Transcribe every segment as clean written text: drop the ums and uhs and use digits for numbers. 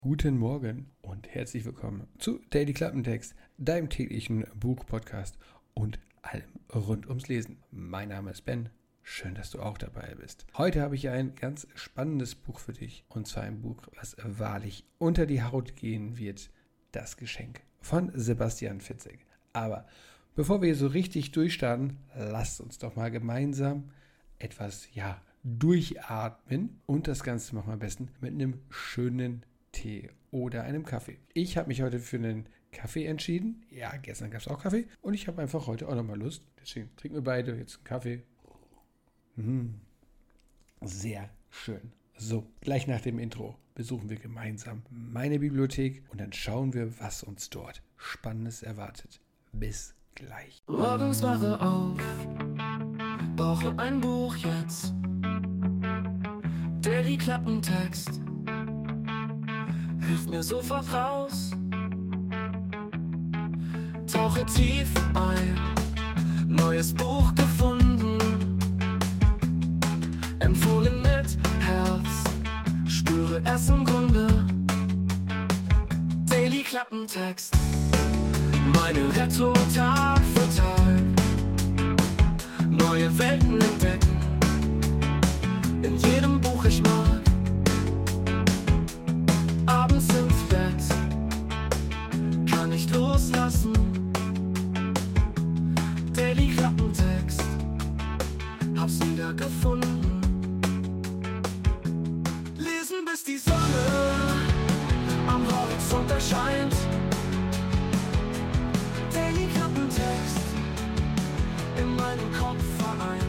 Guten Morgen und herzlich willkommen zu Daily Klappentext, deinem täglichen Buchpodcast und allem rund ums Lesen. Mein Name ist Ben, schön, dass du auch dabei bist. Heute habe ich ein ganz spannendes Buch für dich, und zwar ein Buch, was wahrlich unter die Haut gehen wird, Das Geschenk von Sebastian Fitzek. Aber bevor wir so richtig durchstarten, lasst uns doch mal gemeinsam etwas, durchatmen, und das Ganze machen wir am besten mit einem schönen Tee oder einem Kaffee. Ich habe mich heute für einen Kaffee entschieden. Ja, gestern gab es auch Kaffee. Und ich habe einfach heute auch nochmal Lust. Deswegen trinken wir beide jetzt einen Kaffee. Sehr schön. So, gleich nach dem Intro besuchen wir gemeinsam meine Bibliothek und dann schauen wir, was uns dort Spannendes erwartet. Bis gleich. Morgens wache auf, brauche ein Buch jetzt. Daily Klappentext hilft mir sofort raus. Tauche tief ein, neues Buch gefunden. Empfohlen mit Herz, spüre es im Grunde. Daily Klappentext, meine Rettung Tag für Tag. Neue Welten entdecken, in jedem Buch ich mag. Abends ins Bett, kann nicht loslassen. Daily Klappentext, hab's wieder gefunden. Lesen bis die Sonne am Horizont erscheint. Daily Klappentext, in meinem Kopf vereint.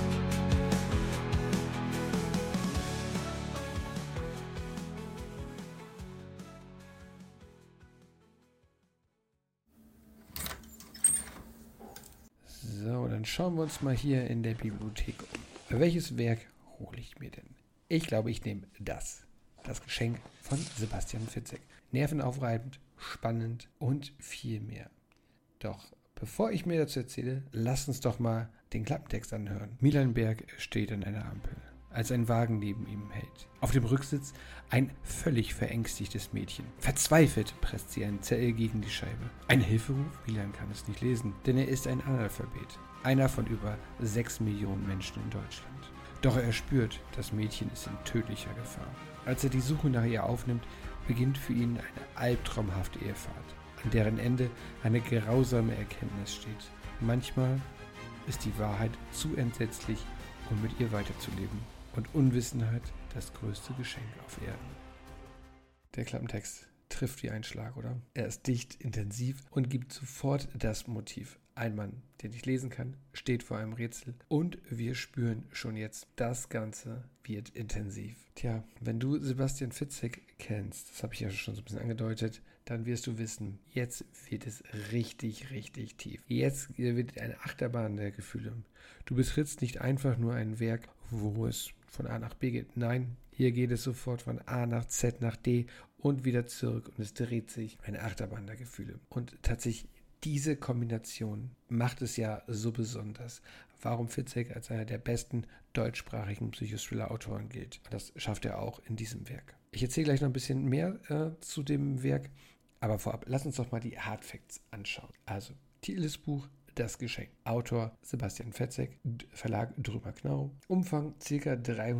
So, dann schauen wir uns mal hier in der Bibliothek um. Welches Werk hole ich mir denn? Ich glaube, ich nehme das Geschenk von Sebastian Fitzek. Nervenaufreibend, spannend und viel mehr. Doch bevor ich mir dazu erzähle, lasst uns doch mal den Klappentext anhören. Milan Berg steht an einer Ampel, als ein Wagen neben ihm hält. Auf dem Rücksitz ein völlig verängstigtes Mädchen. Verzweifelt presst sie einen Zettel gegen die Scheibe. Ein Hilferuf? Milan kann es nicht lesen, denn er ist ein Analphabet. Einer von über 6 Millionen Menschen in Deutschland. Doch er spürt, das Mädchen ist in tödlicher Gefahr. Als er die Suche nach ihr aufnimmt, beginnt für ihn eine albtraumhafte Irrfahrt, an deren Ende eine grausame Erkenntnis steht. Manchmal ist die Wahrheit zu entsetzlich, um mit ihr weiterzuleben. Und Unwissenheit das größte Geschenk auf Erden. Der Klappentext trifft wie ein Schlag, oder? Er ist dicht, intensiv und gibt sofort das Motiv. Ein Mann, der nicht lesen kann, steht vor einem Rätsel und wir spüren schon jetzt, das Ganze wird intensiv. Tja, wenn du Sebastian Fitzek kennst, das habe ich ja schon so ein bisschen angedeutet, dann wirst du wissen, jetzt wird es richtig, richtig tief. Jetzt wird eine Achterbahn der Gefühle. Du betrittst nicht einfach nur ein Werk, wo es von A nach B geht. Nein, hier geht es sofort von A nach Z nach D und wieder zurück und es dreht sich eine Achterbahn der Gefühle. Und tatsächlich diese Kombination macht es ja so besonders, warum Fitzek als einer der besten deutschsprachigen Psychothriller-Autoren gilt. Und das schafft er auch in diesem Werk. Ich erzähle gleich noch ein bisschen mehr zu dem Werk, aber vorab, lass uns doch mal die Hard Facts anschauen. Also, Titel des Buchs: Das Geschenk. Autor Sebastian Fitzek, Verlag Drömer-Knauf. Umfang ca.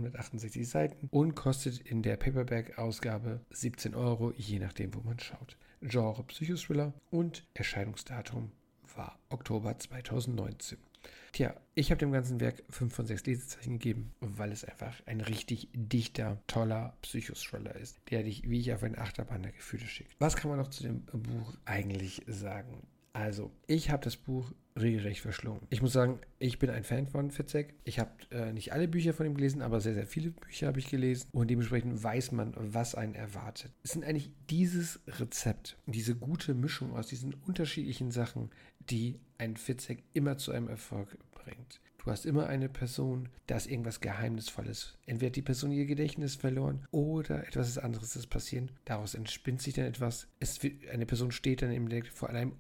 368 Seiten und kostet in der Paperback-Ausgabe 17 €, je nachdem, wo man schaut. Genre Psychothriller und Erscheinungsdatum war Oktober 2019. Tja, ich habe dem ganzen Werk 5 von 6 Lesezeichen gegeben, weil es einfach ein richtig dichter, toller Psychothriller ist, der dich wie ich auf eine Achterbahn der Gefühle schickt. Was kann man noch zu dem Buch eigentlich sagen? Also, ich habe das Buch regelrecht verschlungen. Ich muss sagen, ich bin ein Fan von Fitzek. Ich habe nicht alle Bücher von ihm gelesen, aber sehr, sehr viele Bücher habe ich gelesen. Und dementsprechend weiß man, was einen erwartet. Es sind eigentlich dieses Rezept, diese gute Mischung aus diesen unterschiedlichen Sachen, die einen Fitzek immer zu einem Erfolg bringt. Du hast immer eine Person, da ist irgendwas Geheimnisvolles. Entweder hat die Person ihr Gedächtnis verloren oder etwas anderes ist passiert. Daraus entspinnt sich dann etwas. Eine Person steht dann vor einem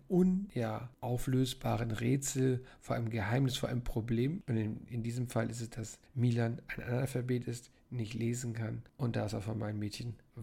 unauflösbaren Rätsel, vor einem Geheimnis, vor einem Problem. Und in diesem Fall ist es, dass Milan ein Analphabet ist, nicht lesen kann. Und da ist auf einmal ein Mädchen, was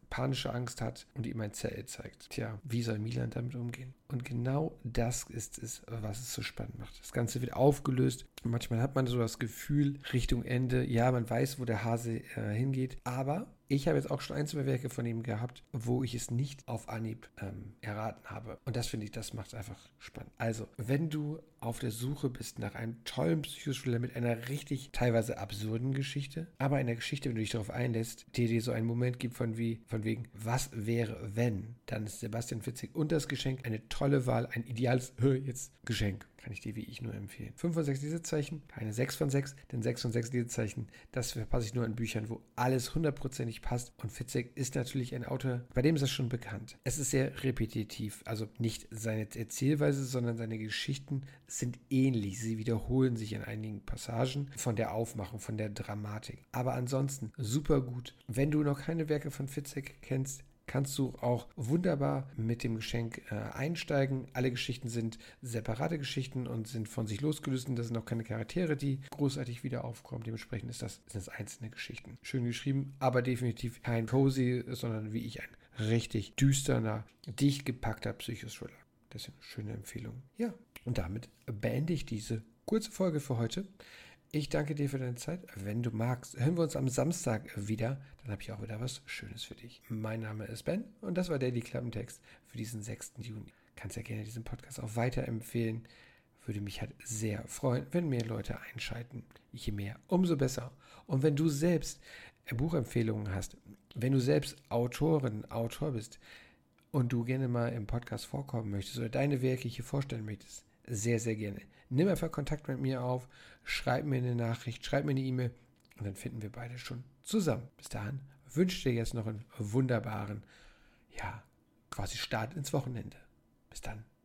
panische Angst hat und ihm ein Zelt zeigt. Tja, wie soll Milan damit umgehen? Und genau das ist es, was es so spannend macht. Das Ganze wird aufgelöst. Manchmal hat man so das Gefühl, Richtung Ende, ja, man weiß, wo der Hase hingeht, aber ich habe jetzt auch schon 1, 2 Werke von ihm gehabt, wo ich es nicht auf Anhieb erraten habe. Und das finde ich, das macht es einfach spannend. Also, wenn du auf der Suche bist nach einem tollen Psychothriller mit einer richtig teilweise absurden Geschichte, aber einer Geschichte, wenn du dich darauf einlässt, die dir so einen Moment gibt von wegen, was wäre, wenn, dann ist Sebastian Fitzek und das Geschenk eine tolle Wahl, ein ideales Geschenk. Kann ich dir wie ich nur empfehlen. 5 von 6 Lesezeichen, keine 6 von 6, denn 6 von 6 Lesezeichen, das verpasse ich nur in Büchern, wo alles 100%ig passt. Und Fitzek ist natürlich ein Autor, bei dem ist das schon bekannt. Es ist sehr repetitiv, also nicht seine Erzählweise, sondern seine Geschichten sind ähnlich. Sie wiederholen sich in einigen Passagen von der Aufmachung, von der Dramatik. Aber ansonsten super gut. Wenn du noch keine Werke von Fitzek kennst, kannst du auch wunderbar mit dem Geschenk einsteigen. Alle Geschichten sind separate Geschichten und sind von sich losgelöst. Das sind auch keine Charaktere, die großartig wieder aufkommen. Dementsprechend sind das einzelne Geschichten. Schön geschrieben, aber definitiv kein cozy, sondern wie ich ein richtig düsterner, dicht gepackter Psychothriller. Das ist eine schöne Empfehlung. Ja, und damit beende ich diese kurze Folge für heute. Ich danke dir für deine Zeit. Wenn du magst, hören wir uns am Samstag wieder. Dann habe ich auch wieder was Schönes für dich. Mein Name ist Ben und das war Daily Klappentext für diesen 6. Juni. Kannst ja gerne diesen Podcast auch weiterempfehlen. Würde mich halt sehr freuen, wenn mehr Leute einschalten. Je mehr, umso besser. Und wenn du selbst Buchempfehlungen hast, wenn du selbst Autorin, Autor bist und du gerne mal im Podcast vorkommen möchtest oder deine Werke hier vorstellen möchtest, sehr, sehr gerne. Nimm einfach Kontakt mit mir auf, schreib mir eine Nachricht, schreib mir eine E-Mail und dann finden wir beide schon zusammen. Bis dahin wünsche ich dir jetzt noch einen wunderbaren, quasi Start ins Wochenende. Bis dann.